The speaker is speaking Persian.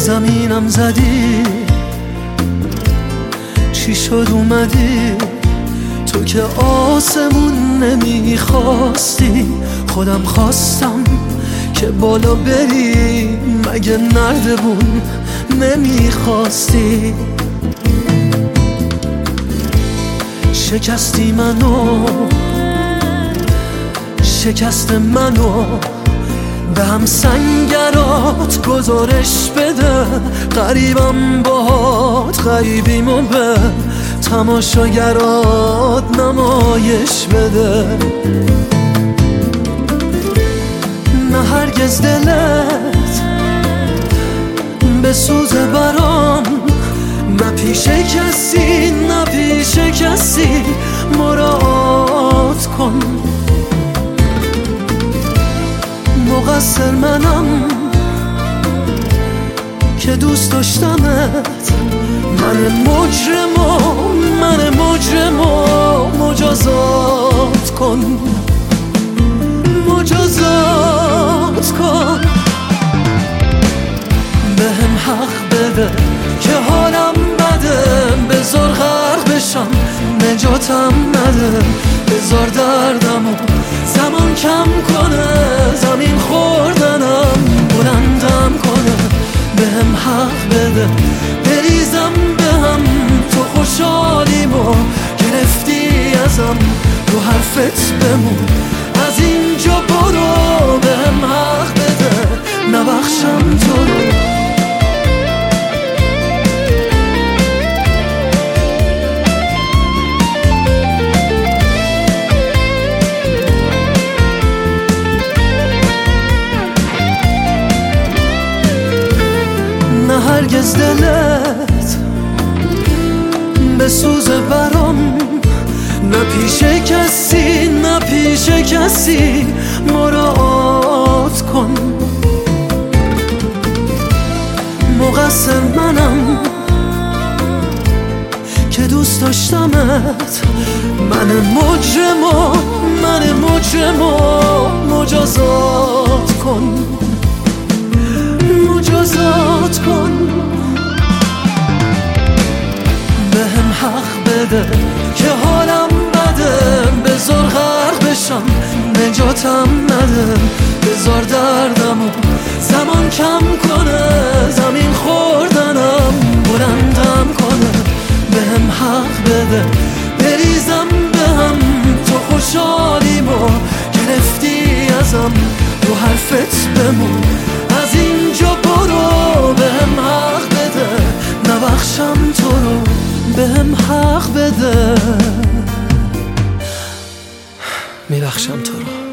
زمینم زدی، چی شد اومدی تو که آسمون نمیخواستی، خودم خواستم که بالا بری، مگه نردبون نمیخواستی؟ شکستی منو، شکست منو به هم سنگرات گزارش بده، غریبم باهات غریبیمو به تماشاگرات نمایش بده. نه هرگز دلت بسوزه برام، نه پیش کسی نه پیش کسی مراعات کن. مقصر منم که دوست داشتمت، من مجرمو مجازات کن، مجازات کن. بهم حق بده که حالم بده، بذار غرق بشم نجاتم نده، بذار دردمو زمان کم کنه، زمین خوردنم بلندم کنه. بهم حق بده بریزم بهم، تو خوشحالیمو گرفتی ازم، رو حرفت بمون از اینجا برو. بهم حق بده نبخشم تو رو. نه هرگز دلت بسوزه برام، نه پیش کسی نه پیش کسی مراعات کن. مقصر منم که دوست داشتمت، من مجرمو مجازات کن، مجازات کن. بهم حق بده که حالم بده، بذار غرق بشم نجاتم نده، بذار دردمو زمان کم کنه، زمین خوردنم بلندم کنه. بهم حق بده بریزم بهم، تو خوشحالیمو گرفتی ازم، رو حرفت بمون از اینجا برو. بهم حق بده نبخشم تو رو، بهم حق بده میبخشم تو رو.